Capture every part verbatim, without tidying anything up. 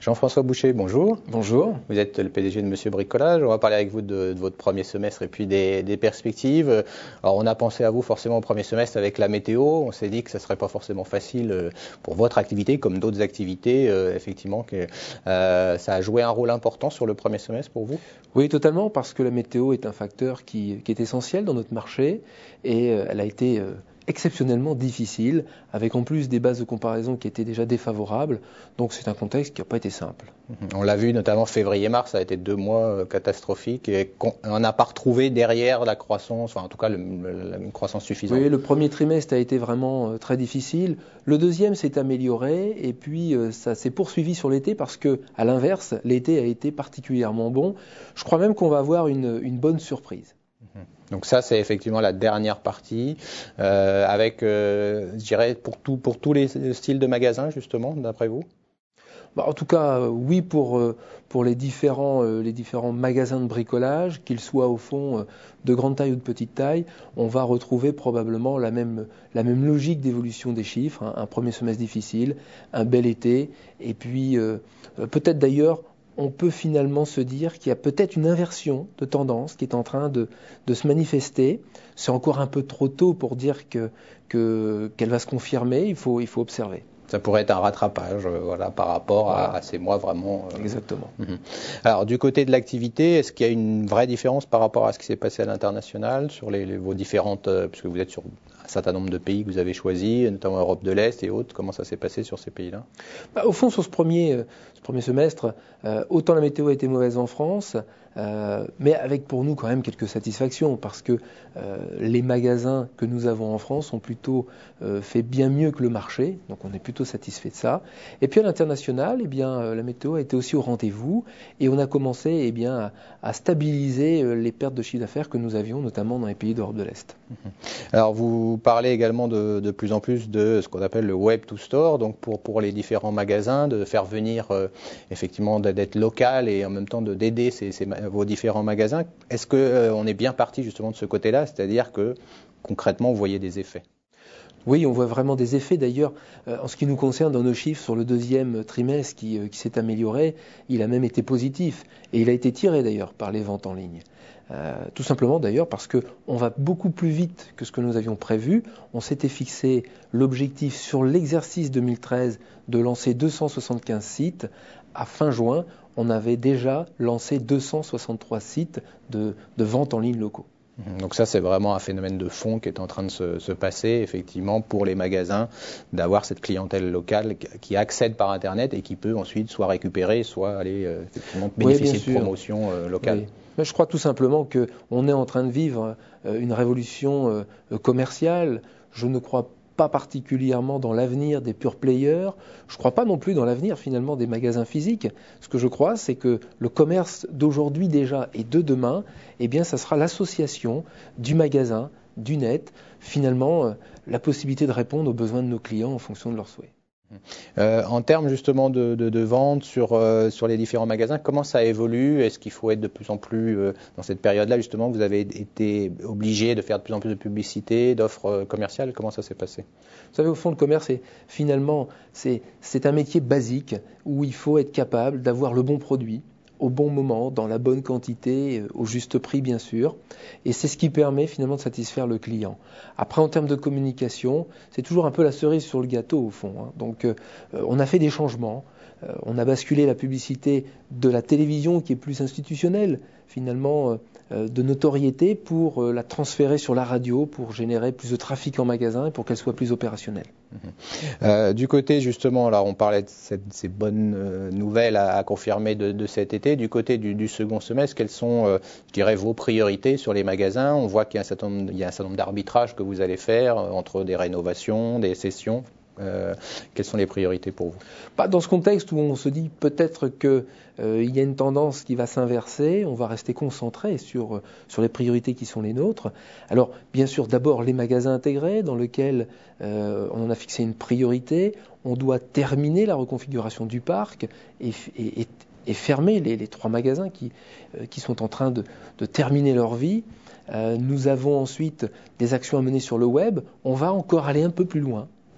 Jean-François Boucher, bonjour. Bonjour. Vous êtes le P D G de Monsieur Bricolage. On va parler avec vous de, de votre premier semestre et puis des, des perspectives. Alors, on a pensé à vous forcément au premier semestre avec la météo. On s'est dit que ça ne serait pas forcément facile pour votre activité, comme d'autres activités. Euh, effectivement, que euh, ça a joué un rôle important sur le premier semestre pour vous? Oui, totalement, parce que la météo est un facteur qui, qui est essentiel dans notre marché et euh, elle a été euh, exceptionnellement difficile, avec en plus des bases de comparaison qui étaient déjà défavorables. Donc c'est un contexte qui n'a pas été simple. On l'a vu notamment février-mars, ça a été deux mois catastrophiques et on n'a pas retrouvé derrière la croissance, enfin en tout cas le, le, une croissance suffisante. Oui, le premier trimestre a été vraiment euh, très difficile. Le deuxième s'est amélioré et puis euh, ça s'est poursuivi sur l'été parce que, à l'inverse, l'été a été particulièrement bon. Je crois même qu'on va avoir une, une bonne surprise. Donc ça, c'est effectivement la dernière partie, euh, avec, euh, je dirais, pour, tout, pour tous les styles de magasins, justement, d'après vous? Bah, en tout cas, euh, oui, pour, euh, pour les, différents, euh, les différents magasins de bricolage, qu'ils soient au fond euh, de grande taille ou de petite taille, on va retrouver probablement la même, la même logique d'évolution des chiffres, hein, un premier semestre difficile, un bel été, et puis euh, peut-être d'ailleurs, on peut finalement se dire qu'il y a peut-être une inversion de tendance qui est en train de, de se manifester. C'est encore un peu trop tôt pour dire que, que, qu'elle va se confirmer, il faut, il faut observer. Ça pourrait être un rattrapage euh, voilà, par rapport voilà. à, à ces mois vraiment. Euh... Exactement. Mm-hmm. Alors, du côté de l'activité, est-ce qu'il y a une vraie différence par rapport à ce qui s'est passé à l'international sur les, les, vos différentes, euh, puisque vous êtes sur un certain nombre de pays que vous avez choisis, notamment Europe de l'Est et autres, comment ça s'est passé sur ces pays-là? Bah, au fond, sur ce premier, euh, ce premier semestre, euh, autant la météo a été mauvaise en France, euh, mais avec pour nous quand même quelques satisfactions, parce que euh, les magasins que nous avons en France ont plutôt euh, fait bien mieux que le marché, donc on est plutôt satisfait de ça. Et puis à l'international, eh bien, euh, la météo a été aussi au rendez-vous, et on a commencé eh bien, à, à stabiliser euh, les pertes de chiffre d'affaires que nous avions, notamment dans les pays d'Europe de l'Est. Alors vous parlez également de, de plus en plus de ce qu'on appelle le web to store, donc pour, pour les différents magasins, de faire venir euh, effectivement d'être local et en même temps de d'aider ces, ces, vos différents magasins. Est-ce qu'on euh, est bien parti justement de ce côté-là, c'est-à-dire que concrètement vous voyez des effets? Oui, on voit vraiment des effets. D'ailleurs, euh, en ce qui nous concerne, dans nos chiffres sur le deuxième trimestre qui, euh, qui s'est amélioré, il a même été positif. Et il a été tiré d'ailleurs par les ventes en ligne. Euh, tout simplement d'ailleurs parce qu'on va beaucoup plus vite que ce que nous avions prévu. On s'était fixé l'objectif sur l'exercice deux mille treize de lancer deux cent soixante-quinze sites. À fin juin, on avait déjà lancé deux cent soixante-trois sites de, de vente en ligne locaux. Donc ça, c'est vraiment un phénomène de fond qui est en train de se, se passer, effectivement, pour les magasins, d'avoir cette clientèle locale qui accède par Internet et qui peut ensuite soit récupérer, soit aller euh, effectivement bénéficier oui, de promotions euh, locales. Oui. Mais je crois tout simplement qu'on est en train de vivre euh, une révolution euh, commerciale. Je ne crois pas particulièrement dans l'avenir des pure players. Je ne crois pas non plus dans l'avenir finalement des magasins physiques. Ce que je crois, c'est que le commerce d'aujourd'hui déjà et de demain, eh bien, ça sera l'association du magasin, du net, finalement, euh, la possibilité de répondre aux besoins de nos clients en fonction de leurs souhaits. Euh, en termes justement de, de, de vente sur, euh, sur les différents magasins, comment ça évolue? Est-ce qu'il faut être de plus en plus, euh, dans cette période-là justement, vous avez été obligé de faire de plus en plus de publicité, d'offres euh, commerciales? Comment ça s'est passé? Vous savez, au fond, le commerce, c'est, finalement, c'est, c'est un métier basique où il faut être capable d'avoir le bon produit, au bon moment, dans la bonne quantité, au juste prix bien sûr. Et c'est ce qui permet finalement de satisfaire le client. Après, en termes de communication, c'est toujours un peu la cerise sur le gâteau au fond. Hein. Donc euh, on a fait des changements. Euh, on a basculé la publicité de la télévision qui est plus institutionnelle, finalement euh, de notoriété, pour euh, la transférer sur la radio, pour générer plus de trafic en magasin et pour qu'elle soit plus opérationnelle. Mmh. Euh, du côté justement, là on parlait de cette, ces bonnes euh, nouvelles à, à confirmer de, de cet été, du côté du, du second semestre, quelles sont, euh, je dirais, vos priorités sur les magasins? On voit qu'il y a un certain nombre, il y a un certain nombre d'arbitrages que vous allez faire euh, entre des rénovations, des cessions. Euh, quelles sont les priorités pour vous? Bah, dans ce contexte où on se dit peut-être qu'il euh, y a une tendance qui va s'inverser, on va rester concentré sur, sur les priorités qui sont les nôtres. Alors bien sûr d'abord les magasins intégrés dans lesquels euh, on a fixé une priorité. On doit terminer la reconfiguration du parc et, et, et, et fermer les, les trois magasins qui, euh, qui sont en train de, de terminer leur vie. Euh, nous avons ensuite des actions à mener sur le web. On va encore aller un peu plus loin.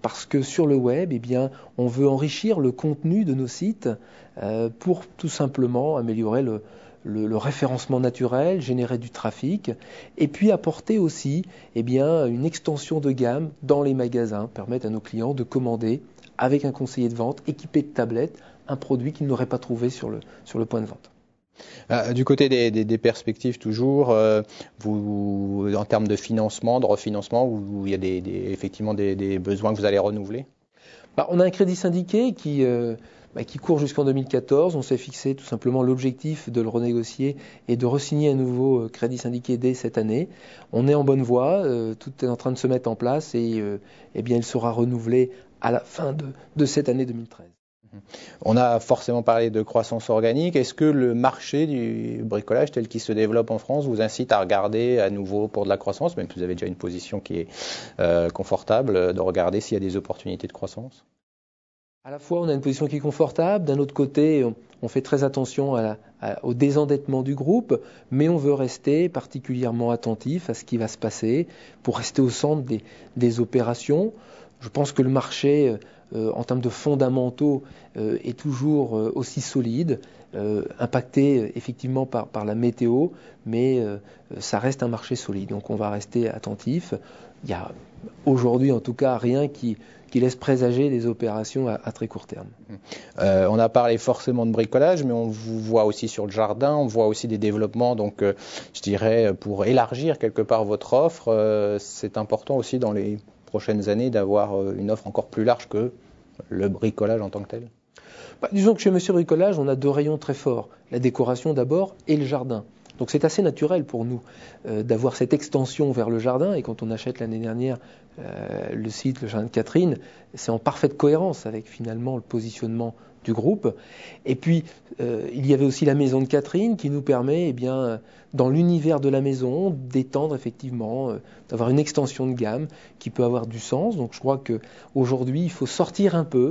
parce que sur le web, eh bien, on veut enrichir le contenu de nos sites euh, pour tout simplement améliorer le, le, le référencement naturel, générer du trafic, et puis apporter aussi eh bien, une extension de gamme dans les magasins, permettre à nos clients de commander avec un conseiller de vente équipé de tablettes un produit qu'ils n'auraient pas trouvé sur le, sur le point de vente. Euh, du côté des, des, des perspectives toujours, euh, vous, en termes de financement, de refinancement, où il y a des, des, effectivement des, des besoins que vous allez renouveler? Bah, on a un crédit syndiqué qui, euh, bah, qui court jusqu'en deux mille quatorze. On s'est fixé tout simplement l'objectif de le renégocier et de re-signer un nouveau crédit syndiqué dès cette année. On est en bonne voie, euh, tout est en train de se mettre en place et euh, eh bien, il sera renouvelé à la fin de, de cette année deux mille treize. On a forcément parlé de croissance organique. Est-ce que le marché du bricolage tel qu'il se développe en France vous incite à regarder à nouveau pour de la croissance, même si vous avez déjà une position qui est euh, confortable, de regarder s'il y a des opportunités de croissance? À la fois, on a une position qui est confortable. D'un autre côté, on, on fait très attention à la, à, au désendettement du groupe, mais on veut rester particulièrement attentif à ce qui va se passer pour rester au centre des, des opérations. Je pense que le marché, euh, en termes de fondamentaux, euh, est toujours euh, aussi solide, euh, impacté euh, effectivement par, par la météo, mais euh, ça reste un marché solide. Donc on va rester attentif. Il y a aujourd'hui en tout cas rien qui, qui laisse présager des opérations à, à très court terme. Euh, on a parlé forcément de bricolage, mais on vous voit aussi sur le jardin, on voit aussi des développements, donc euh, je dirais pour élargir quelque part votre offre, euh, c'est important aussi dans les prochaines années d'avoir une offre encore plus large que le bricolage en tant que tel. Bah, disons que chez Monsieur Bricolage, on a deux rayons très forts, la décoration d'abord et le jardin. Donc c'est assez naturel pour nous euh, d'avoir cette extension vers le jardin. Et quand on achète l'année dernière euh, le site, le jardin de Catherine, c'est en parfaite cohérence avec finalement le positionnement du groupe. Et puis euh, il y avait aussi la maison de Catherine qui nous permet, eh bien, dans l'univers de la maison, d'étendre effectivement, euh, d'avoir une extension de gamme qui peut avoir du sens. Donc je crois qu'aujourd'hui, il faut sortir un peu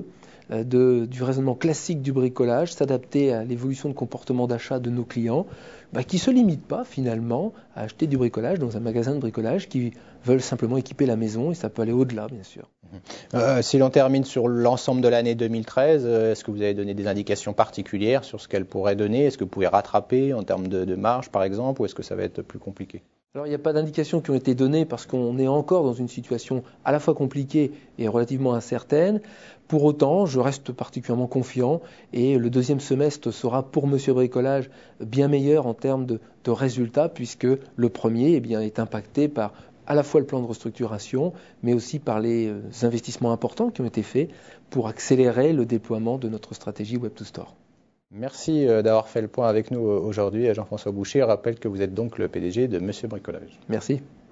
De, du raisonnement classique du bricolage, s'adapter à l'évolution de comportement d'achat de nos clients, bah, qui ne se limitent pas finalement à acheter du bricolage dans un magasin de bricolage, qui veulent simplement équiper la maison, et ça peut aller au-delà bien sûr. Euh, si l'on termine sur l'ensemble de l'année deux mille treize, est-ce que vous avez donné des indications particulières sur ce qu'elle pourrait donner? Est-ce que vous pouvez rattraper en termes de, de marge par exemple, ou est-ce que ça va être plus compliqué? Alors il n'y a pas d'indications qui ont été données parce qu'on est encore dans une situation à la fois compliquée et relativement incertaine. Pour autant, je reste particulièrement confiant et le deuxième semestre sera pour Monsieur Bricolage bien meilleur en termes de, de résultats, puisque le premier eh bien, est impacté par à la fois le plan de restructuration, mais aussi par les investissements importants qui ont été faits pour accélérer le déploiement de notre stratégie Web to Store. Merci d'avoir fait le point avec nous aujourd'hui, Jean-François Boucher. Je rappelle que vous êtes donc le P D G de Monsieur Bricolage. Merci.